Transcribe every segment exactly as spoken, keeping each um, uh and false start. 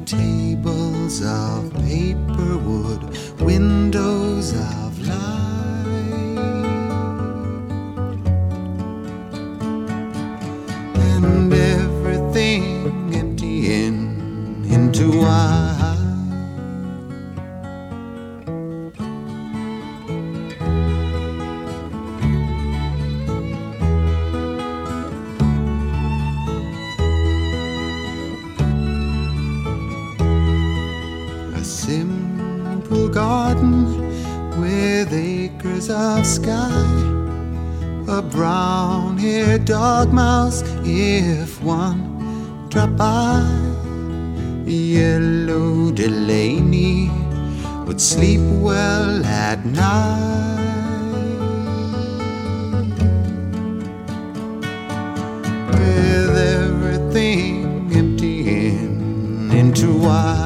tables of paper, wood, windows of light, and everything emptying into white. Simple garden with acres of sky, a brown-haired dog mouse if one drop by. Yellow Delaney would sleep well at night, with everything emptying into white.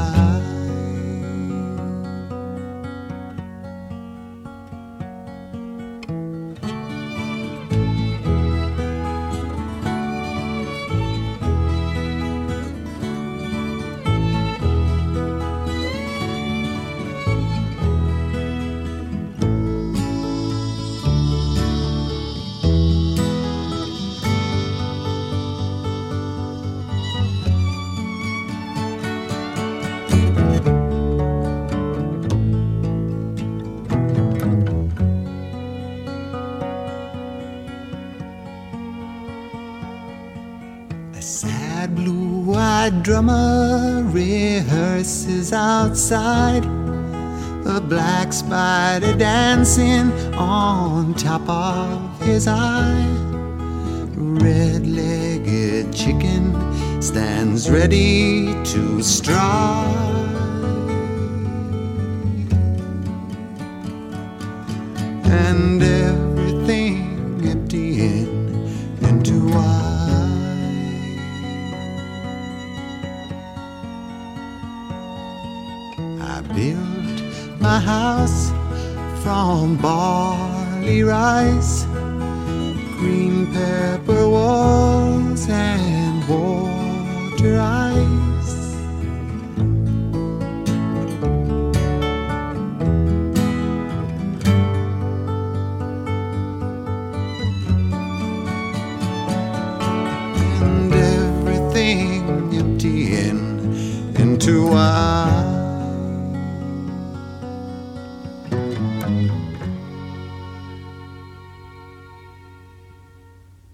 A sad blue-eyed drummer rehearses outside, a black spider dancing on top of his eye. Red-legged chicken stands ready to strike, and everything emptying into white. I built my house from barley rice, green pepper walls and water ice. And everything emptying into white.